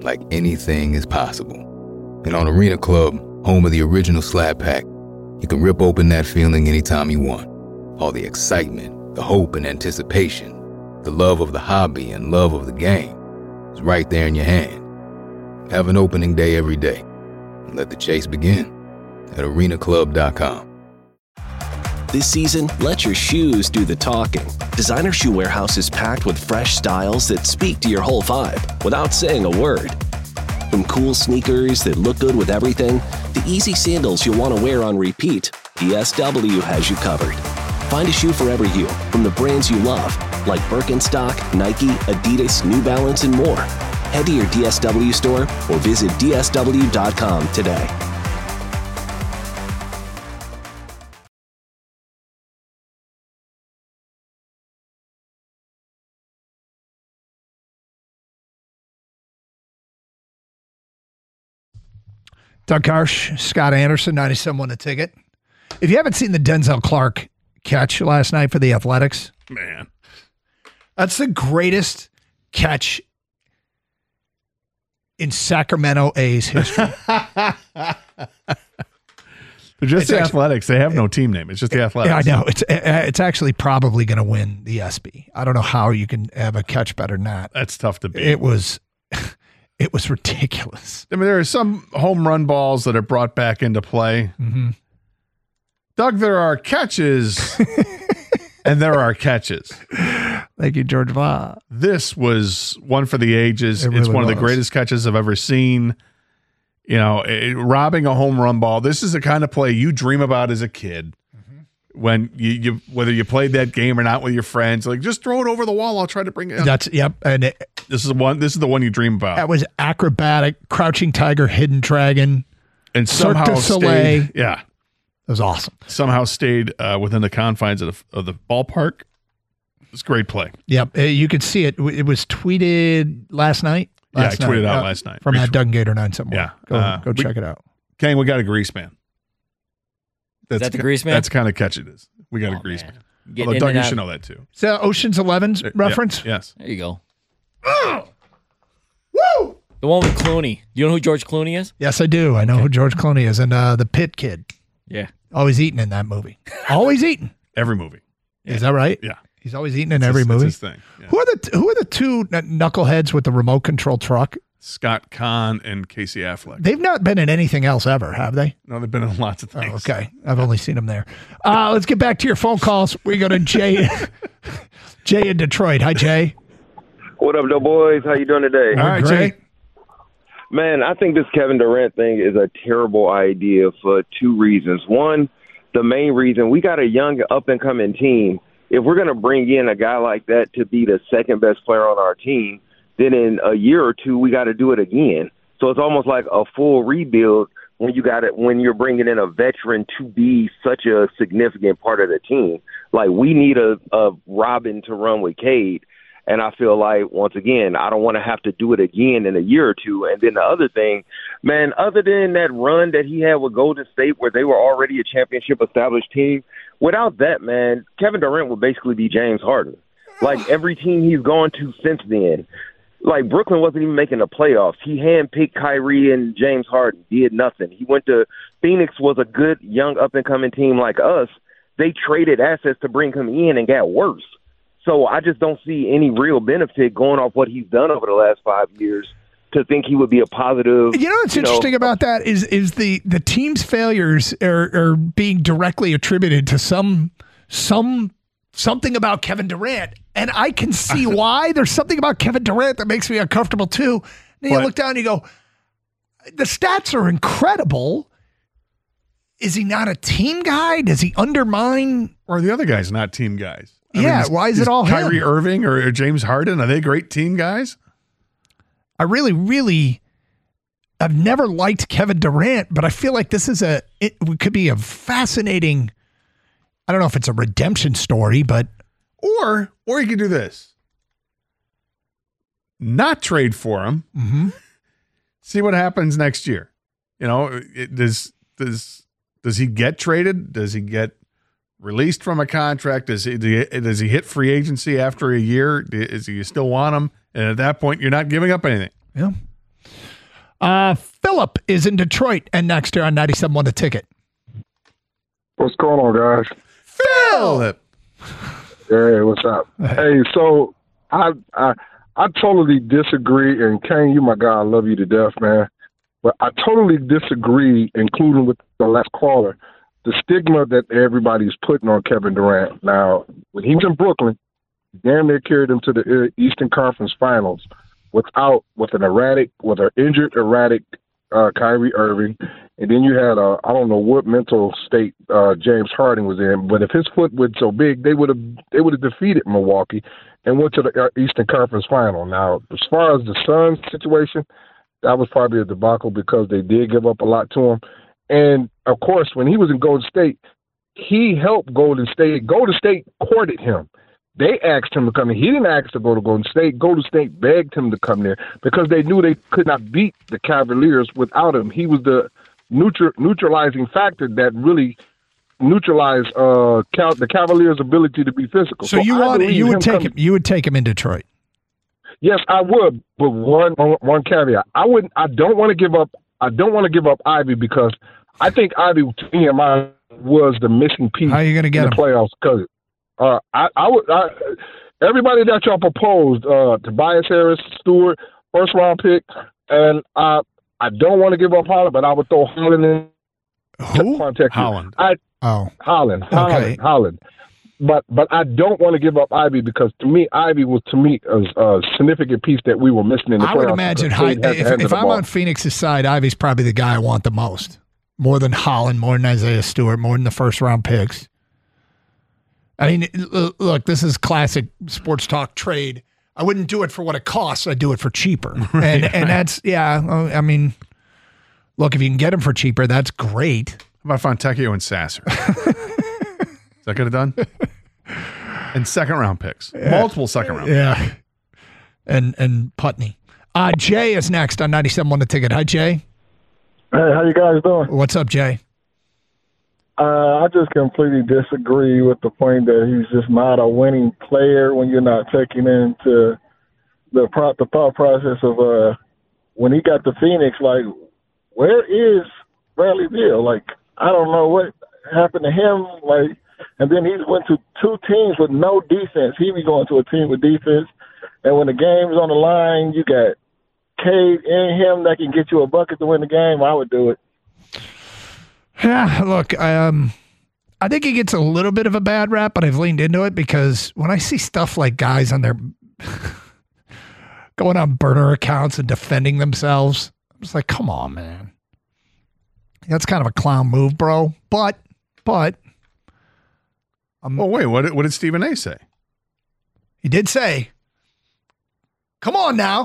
like anything is possible. And on Arena Club, home of the original Slap Pack, you can rip open that feeling anytime you want. All the excitement, the hope and anticipation, the love of the hobby and love of the game is right there in your hand. Have an opening day every day and let the chase begin at arena club dot com. This season, let your shoes do the talking. Designer Shoe Warehouse is packed with fresh styles that speak to your whole vibe without saying a word. From cool sneakers that look good with everything, to easy sandals you'll want to wear on repeat, D S W has you covered. Find a shoe for every you from the brands you love, like Birkenstock, Nike, Adidas, New Balance, and more. Head to your D S W store or visit D S W dot com today. Doug Karsh, Scott Anderson, ninety-seven won the ticket. If you haven't seen the Denzel Clark catch last night for the Athletics, man, that's the greatest catch in Sacramento A's history. They're just It's the actually- Athletics. They have no team name. It's just the Athletics. Yeah, I know. It's it's actually probably going to win the ESPY. I don't know how you can have a catch better than that. That's tough to beat. It was it was ridiculous. I mean, there are some home run balls that are brought back into play. Mm-hmm. Doug, there are catches and there are catches. Thank you, George Vaugh. This was one for the ages. It It's really one of the was. greatest catches I've ever seen. You know, it, robbing a home run ball. This is the kind of play you dream about as a kid. When you, you whether you played that game or not with your friends, like just throw it over the wall. I'll try to bring it. That's yep. And it, this is the one. This is the one you dream about. that was acrobatic, crouching tiger, hidden dragon, and Cirque somehow du Soleil. stayed. Yeah, It was awesome. somehow stayed uh, within the confines of the, of the ballpark. It's a great play. Yep, uh, you could see it. It was tweeted last night. Yeah, I Last tweeted night. out Uh, last night. from Reach- at Doug Gator nine somewhere. Yeah, go uh, go we- check it out. Kane, we got a grease man. That's that the ki- grease man? That's kind of catch it is. We got Oh, a grease man. man. Get Although in Doug, and you out. should know that too. Is that Ocean's Eleven's Uh, yeah, reference? yes. There you go. Woo! The one with Clooney. Do you know who George Clooney is? Yes, I do. I know who George Clooney is, and uh, the Pit Kid. Yeah. Always eating in that movie. Always eating. Every movie. Is that right? Yeah. He's always eating in It's every his- movie. It's his thing. Yeah. Who are the t- Who are the two kn- knuckleheads with the remote control truck? Scott Kahn and Casey Affleck. They've not been in anything else ever, have they? No, they've been in lots of Oh, things. okay, I've only seen them there. Uh, let's get back to your phone calls. We go to Jay. Jay in Detroit. Hi, Jay. What up, though, boys? How you doing today? All right, Jay. Man, I think this Kevin Durant thing is a terrible idea for two reasons. One, the main reason, we got a young up-and-coming team. If we're going to bring in a guy like that to be the second best player on our team, then in a year or two, we got to do it again. So it's almost like a full rebuild when you got it, when you're bringing in a veteran to be such a significant part of the team. Like, we need a, a Robin to run with Cade. And I feel like, once again, I don't want to have to do it again in a year or two. And then the other thing, man, other than that run that he had with Golden State where they were already a championship established team, without that, man, Kevin Durant would basically be James Harden. Like, every team he's gone to since then, like, Brooklyn wasn't even making the playoffs. He handpicked Kyrie and James Harden, did nothing. He went to Phoenix, was a good, young, up-and-coming team like us. They traded assets to bring him in and got worse. So I just don't see any real benefit going off what he's done over the last five years to think he would be a positive. You know what's you interesting about that is is the the team's failures are, are being directly attributed to some some something about Kevin Durant, and I can see why. There's something about Kevin Durant that makes me uncomfortable too. Then you What? look down and you go, the stats are incredible. Is he not a team guy? Does he undermine? Or the other guys not team guys. Yeah, why is it all him? Kyrie Irving or, or James Harden? Are they great team guys? I really, really, I've never liked Kevin Durant, but I feel like this is a, it could be a fascinating, I don't know if it's a redemption story, but. Or or you could do this. Not trade for him. Mm-hmm. See what happens next year. You know, it, does does does he get traded? Does he get released from a contract? Does he does he hit free agency after a year? Is he you still want him? And at that point, you're not giving up anything. Yeah. Uh, Philip is in Detroit and next year on ninety-seven point one The Ticket. What's going on, guys? Philip. Hey, what's up? Hey, so I I I totally disagree, and Kane, you my guy, I love you to death, man. But I totally disagree, including with the last caller, the stigma that everybody's putting on Kevin Durant. Now, when he was in Brooklyn, damn near carried him to the Eastern Conference Finals without with an erratic, with an injured, erratic uh, Kyrie Irving, and then you had a I don't know what mental state uh, James Harden was in, but if his foot was so big, they would have they would have defeated Milwaukee and went to the Eastern Conference Final. Now, as far as the Suns situation, that was probably a debacle because they did give up a lot to him. And, of course, when he was in Golden State, he helped Golden State. Golden State courted him. They asked him to come in. He didn't ask to go to Golden State. Golden State begged him to come there because they knew they could not beat the Cavaliers without him. He was the neutral, neutralizing factor that really neutralized uh, Cal- the Cavaliers' ability to be physical. So, so you I want you would him take coming- him you would take him in Detroit. Yes, I would, but one one caveat. I wouldn't. I don't want to give up. I don't want to give up Ivy because I think Ivy to me and my was the missing piece. How are you going to get in him? the playoffs? Because uh, I, I would. I, everybody that y'all proposed, uh, Tobias Harris, Stewart, first round pick, and I. I don't want to give up Holland, but I would throw Holland in. Who? Contact Holland. I, oh, Holland. Holland. Okay. Holland. But but I don't want to give up Ivy because to me Ivy was to me a, a significant piece that we were missing in the playoffs. I would imagine because Hy- Cade had to if, handle if the I'm ball. on Phoenix's side, Ivy's probably the guy I want the most, more than Holland, more than Isaiah Stewart, more than the first round picks. I mean, l- look, this is classic sports talk trade. I wouldn't do it for what it costs. I'd do it for cheaper, Right, and right. and that's yeah. uh, I mean, look, if you can get him for cheaper, that's great. How about Fontecchio and Sasser? Is that good done? And second round picks, multiple second round. Yeah, and and Putney. Uh, Jay is next on ninety-seven point one The Ticket. Hi, Jay. Hey, how you guys doing? What's up, Jay? Uh, I just completely disagree with the point that he's just not a winning player when you're not taking into the pro- the thought process of uh, when he got to Phoenix. Like, where is Bradley Beal? Like, I don't know what happened to him. Like, and then he went to two teams with no defense. He be going to a team with defense, and when the game's on the line, you got Cade in him that can get you a bucket to win the game. I would do it. Yeah, look, um, I think he gets a little bit of a bad rap, but I've leaned into it because when I see stuff like guys on their going on burner accounts and defending themselves, I'm just like, come on, man. That's kind of a clown move, bro. But, but. Um, well, wait, what, what did Stephen A say? He did say, come on now.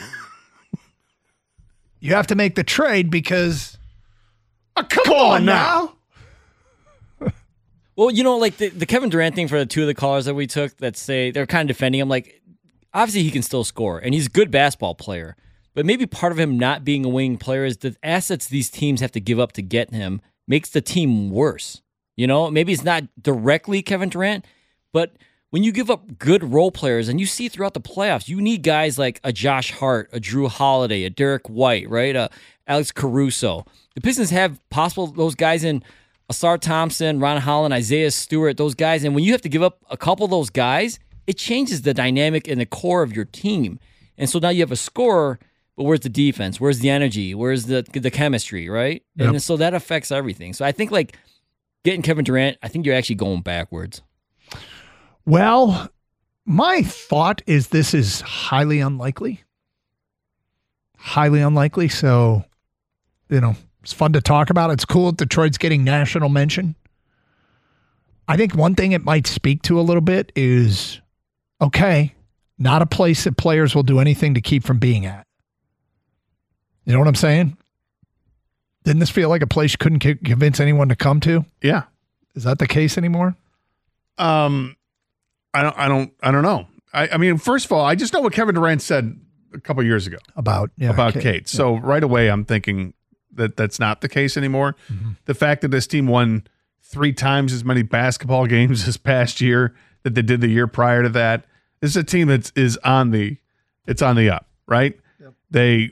You have to make the trade because. Oh, come, come on, on now. now. Well, you know, like the, the Kevin Durant thing for the two of the callers that we took that say they're kind of defending him. Like, obviously he can still score, and he's a good basketball player. But maybe part of him not being a wing player is the assets these teams have to give up to get him makes the team worse. You know, maybe it's not directly Kevin Durant, but when you give up good role players, and you see throughout the playoffs, you need guys like a Josh Hart, a Drew Holiday, a Derek White, right? A Alex Caruso. The Pistons have possible those guys in Asar Thompson, Ron Holland, Isaiah Stewart, those guys. And when you have to give up a couple of those guys, it changes the dynamic and the core of your team. And so now you have a scorer, but where's the defense? Where's the energy? Where's the the chemistry, right? Yep. And so that affects everything. So I think like getting Kevin Durant, I think you're actually going backwards. Well, my thought is this is highly unlikely. Highly unlikely. So, you know, it's fun to talk about. It's cool that Detroit's getting national mention. I think one thing it might speak to a little bit is, okay, not a place that players will do anything to keep from being at. You know what I'm saying? Didn't this feel like a place you couldn't convince anyone to come to? Yeah. Is that the case anymore? Um, I don't, I don't, I don't know. I, I mean, first of all, I just know what Kevin Durant said a couple years ago about yeah, about Kate. Kate. So yeah. Right away, I'm thinking that that's not the case anymore. Mm-hmm. The fact that this team won three times as many basketball games this past year that they did the year prior to that. This is a team that is on the, it's on the up, right? Yep. They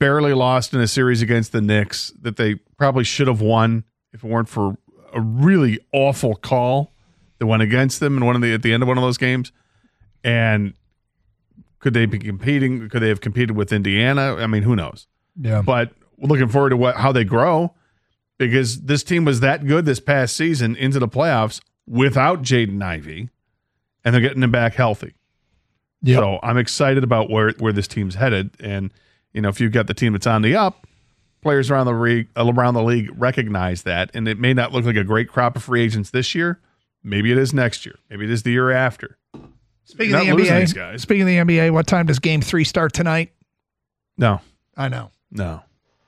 barely lost in a series against the Knicks that they probably should have won if it weren't for a really awful call that went against them in one of the at the end of one of those games. And could they be competing? Could they have competed with Indiana? I mean, who knows? Yeah. But we're looking forward to what how they grow, because this team was that good this past season into the playoffs without Jaden Ivey, and they're getting him back healthy. Yep. So I'm excited about where, where this team's headed. And, you know, if you've got the team that's on the up, players around the, re- around the league recognize that. And it may not look like a great crop of free agents this year. Maybe it is next year. Maybe it is the year after. Speaking of the N B A, speaking of the N B A, what time does game three start tonight? No. I know. No.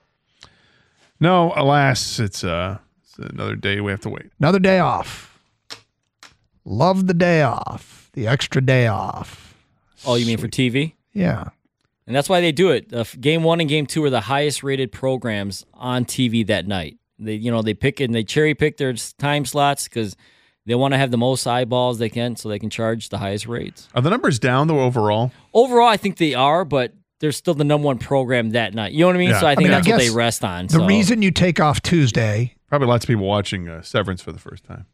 No, alas, it's, uh, it's another day we have to wait. Another day off. Love the day off. The extra day off. Oh, you mean for T V? Yeah. And that's why they do it. Uh, game one and game two are the highest rated programs on T V that night. They, you know, they pick it and they cherry pick their time slots because they want to have the most eyeballs they can so they can charge the highest rates. Are the numbers down, though, overall? Overall, I think they are, but they're still the number one program that night. You know what I mean? Yeah. So I think I mean, that's I what they guess rest on. The so. reason you take off Tuesday. Probably lots of people watching uh, Severance for the first time.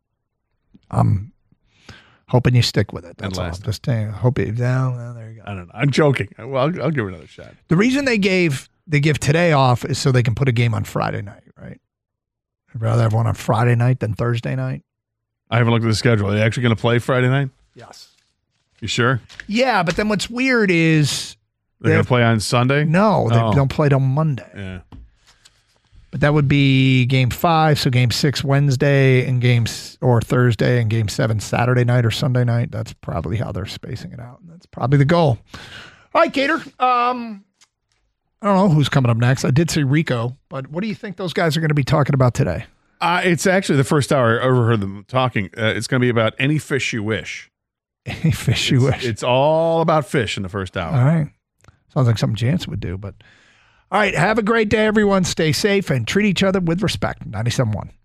I'm hoping you stick with it. And That's all. I'm last just saying. Hope you down. Well, there you go. I don't know. I'm joking. Well, I'll, I'll give it another shot. The reason they gave they give today off is so they can put a game on Friday night, right? I'd rather have one on Friday night than Thursday night. I haven't looked at the schedule. Are they actually going to play Friday night? Yes. You sure? Yeah, but then what's weird is They're going to play on Sunday? No, they Oh. don't play till Monday. Yeah. But that would be game five, so game six Wednesday and games or Thursday and game seven Saturday night or Sunday night. That's probably how they're spacing it out. That's probably the goal. All right, Gator. Um, I don't know who's coming up next. I did see Rico, but what do you think those guys are going to be talking about today? Uh, it's actually the first hour I ever heard them talking. Uh, it's going to be about any fish you wish. Any fish you It's, wish. it's all about fish in the first hour. All right. Sounds like something Chance would do, but all right. Have a great day, everyone. Stay safe and treat each other with respect. ninety-seven point one.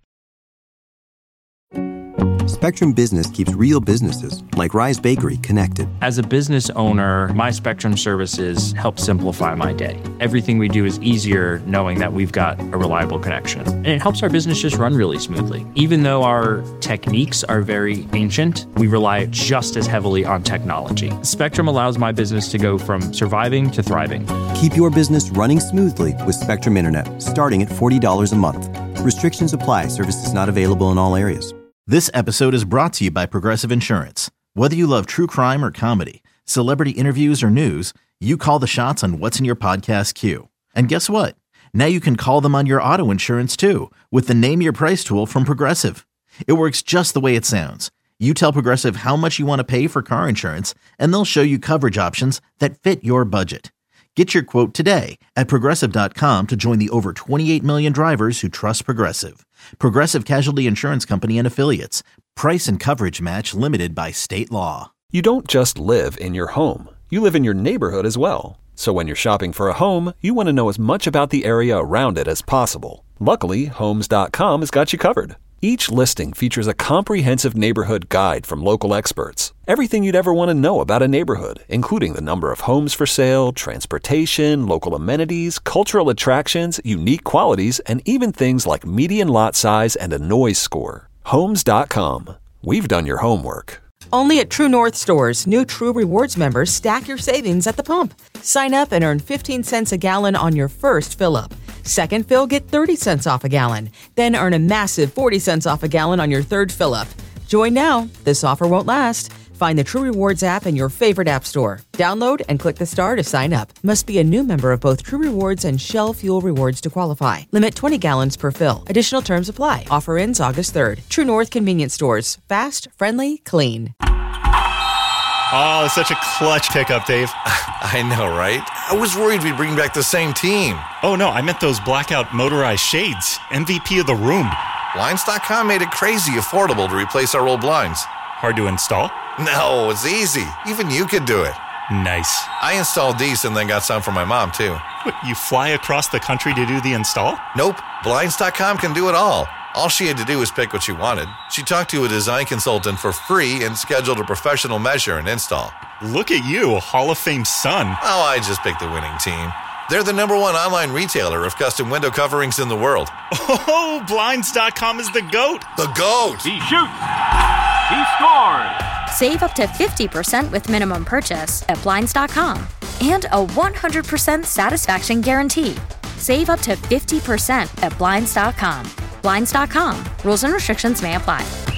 Spectrum Business keeps real businesses, like Rise Bakery, connected. As a business owner, my Spectrum services help simplify my day. Everything we do is easier knowing that we've got a reliable connection. And it helps our business just run really smoothly. Even though our techniques are very ancient, we rely just as heavily on technology. Spectrum allows my business to go from surviving to thriving. Keep your business running smoothly with Spectrum Internet, starting at forty dollars a month. Restrictions apply. Services not available in all areas. This episode is brought to you by Progressive Insurance. Whether you love true crime or comedy, celebrity interviews or news, you call the shots on what's in your podcast queue. And guess what? Now you can call them on your auto insurance too with the Name Your Price tool from Progressive. It works just the way it sounds. You tell Progressive how much you want to pay for car insurance, and they'll show you coverage options that fit your budget. Get your quote today at Progressive dot com to join the over twenty-eight million drivers who trust Progressive. Progressive Casualty Insurance Company and Affiliates. Price and coverage match limited by state law. You don't just live in your home. You live in your neighborhood as well. So when you're shopping for a home, you want to know as much about the area around it as possible. Luckily, Homes dot com has got you covered. Each listing features a comprehensive neighborhood guide from local experts. Everything you'd ever want to know about a neighborhood, including the number of homes for sale, transportation, local amenities, cultural attractions, unique qualities, and even things like median lot size and a noise score. Homes dot com. We've done your homework. Only at True North stores, new True Rewards members stack your savings at the pump. Sign up and earn fifteen cents a gallon on your first fill-up. Second fill, get thirty cents off a gallon. Then earn a massive forty cents off a gallon on your third fill-up. Join now. This offer won't last. Find the True Rewards app in your favorite app store. Download and click the star to sign up. Must be a new member of both True Rewards and Shell Fuel Rewards to qualify. Limit twenty gallons per fill. Additional terms apply. Offer ends August third. True North Convenience Stores. Fast, friendly, clean. Oh, it's such a clutch pickup, Dave. I know, right? I was worried we'd bring back the same team. Oh, no, I meant those blackout motorized shades. M V P of the room. Blinds dot com made it crazy affordable to replace our old blinds. Hard to install? No, it's easy. Even you could do it. Nice. I installed these and then got some for my mom, too. What, you fly across the country to do the install? Nope. Blinds dot com can do it all. All she had to do was pick what she wanted. She talked to a design consultant for free and scheduled a professional measure and install. Look at you, Hall of Fame son. Oh, I just picked the winning team. They're the number one online retailer of custom window coverings in the world. Oh, Blinds dot com is the GOAT. The GOAT! He shoots! He scores! Save up to fifty percent with minimum purchase at Blinds dot com. And a one hundred percent satisfaction guarantee. Save up to fifty percent at Blinds dot com. Blinds dot com. Rules and restrictions may apply.